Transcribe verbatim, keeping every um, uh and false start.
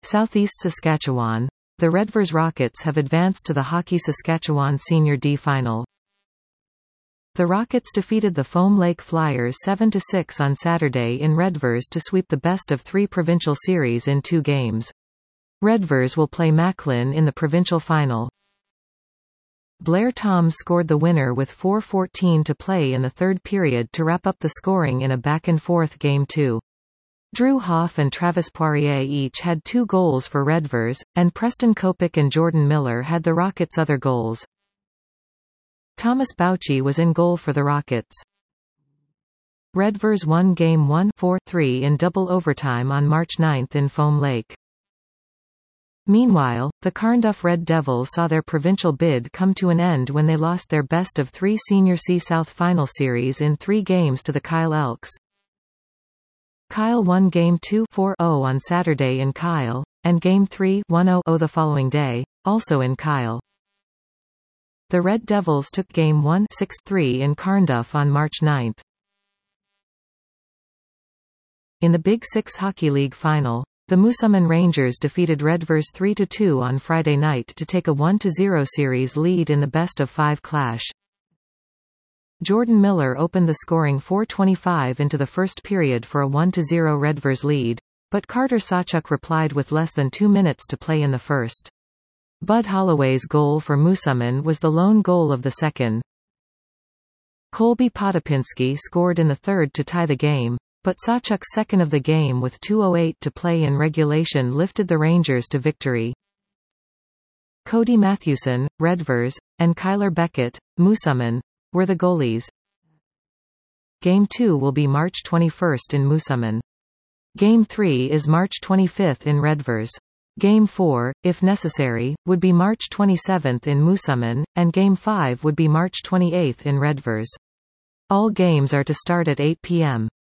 Southeast Saskatchewan. The Redvers Rockets have advanced to the Hockey Saskatchewan Senior D Final. The Rockets defeated the Foam Lake Flyers seven to six on Saturday in Redvers to sweep the best-of-three provincial series in two games. Redvers will play Macklin in the provincial final. Blair Toms scored the winner with four fourteen to play in the third period to wrap up the scoring in a back-and-forth Game two. Drew Hoff and Travis Poirier each had two goals for Redvers, and Preston Kopic and Jordan Miller had the Rockets' other goals. Thomas Bouchy was in goal for the Rockets. Redvers won Game one four three in double overtime on March ninth in Foam Lake. Meanwhile, the Carnduff Red Devils saw their provincial bid come to an end when they lost their best-of-three Senior C South Final Series in three games to the Kyle Elks. Kyle won Game two four oh on Saturday in Kyle, and Game three one oh the following day, also in Kyle. The Red Devils took Game one six three in Carnduff on March ninth. In the Big Six Hockey League Final, the Moosomin Rangers defeated Redvers three to two on Friday night to take a one to zero series lead in the best-of-five clash. Jordan Miller opened the scoring four twenty-five into the first period for a one to zero Redvers lead, but Carter Sawchuk replied with less than two minutes to play in the first. Bud Holloway's goal for Moosomin was the lone goal of the second. Colby Potapinski scored in the third to tie the game, but Sawchuk's second of the game with two oh eight to play in regulation lifted the Rangers to victory. Cody Mathewson, Redvers, and Kyler Beckett, Moosomin, were the goalies. Game two will be March twenty-first in Moosomin. Game three is March twenty-fifth in Redvers. Game four, if necessary, would be March twenty-seventh in Moosomin, and Game five would be March twenty-eighth in Redvers. All games are to start at eight p m